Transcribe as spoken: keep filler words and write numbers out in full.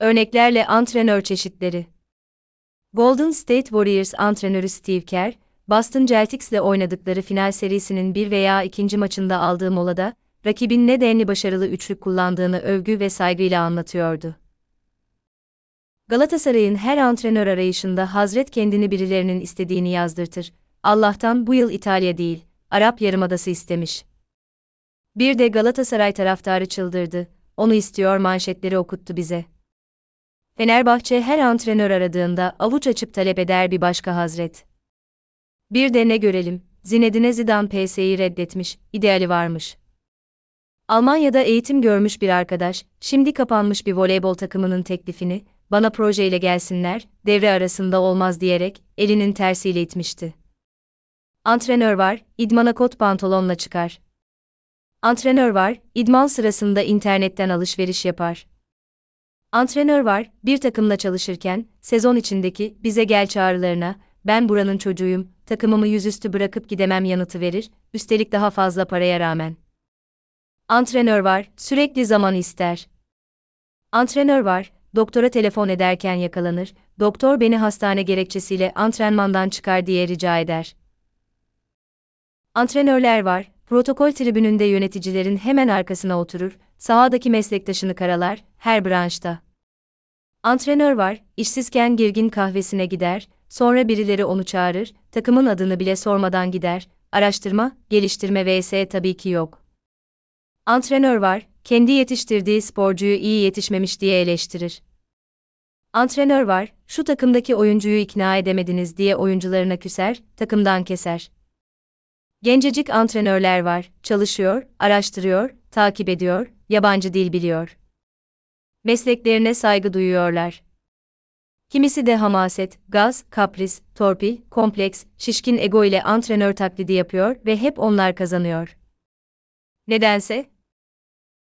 Örneklerle antrenör çeşitleri. Golden State Warriors antrenörü Steve Kerr, Boston Celtics'le oynadıkları final serisinin bir veya ikinci maçında aldığı molada, rakibin ne denli başarılı üçlük kullandığını övgü ve saygıyla anlatıyordu. Galatasaray'ın her antrenör arayışında Hazret kendini birilerinin istediğini yazdırtır. Allah'tan bu yıl İtalya değil, Arap Yarımadası istemiş. Bir de Galatasaray taraftarı çıldırdı, onu istiyor manşetleri okuttu bize. Fenerbahçe her antrenör aradığında avuç açıp talep eder bir başka Hazret. Bir de ne görelim, Zinedine Zidane P S'yi reddetmiş, ideali varmış. Almanya'da eğitim görmüş bir arkadaş, şimdi kapanmış bir voleybol takımının teklifini, bana projeyle gelsinler, devre arasında olmaz diyerek, elinin tersiyle itmişti. Antrenör var, idmana kot pantolonla çıkar. Antrenör var, idman sırasında internetten alışveriş yapar. Antrenör var, bir takımla çalışırken, sezon içindeki bize gel çağrılarına, ben buranın çocuğuyum, takımımı yüzüstü bırakıp gidemem yanıtı verir, üstelik daha fazla paraya rağmen. Antrenör var, sürekli zaman ister. Antrenör var, doktora telefon ederken yakalanır, doktor beni hastane gerekçesiyle antrenmandan çıkar diye rica eder. Antrenörler var, protokol tribününde yöneticilerin hemen arkasına oturur, sahadaki meslektaşını karalar, her branşta. Antrenör var, işsizken girgin kahvesine gider, sonra birileri onu çağırır, takımın adını bile sormadan gider, araştırma, geliştirme vs tabii ki yok. Antrenör var, kendi yetiştirdiği sporcuyu iyi yetişmemiş diye eleştirir. Antrenör var, şu takımdaki oyuncuyu ikna edemediniz diye oyuncularına küser, takımdan keser. Gencecik antrenörler var, çalışıyor, araştırıyor, takip ediyor, yabancı dil biliyor. Mesleklerine saygı duyuyorlar. Kimisi de hamaset, gaz, kapris, torpil, kompleks, şişkin ego ile antrenör taklidi yapıyor ve hep onlar kazanıyor. Nedense,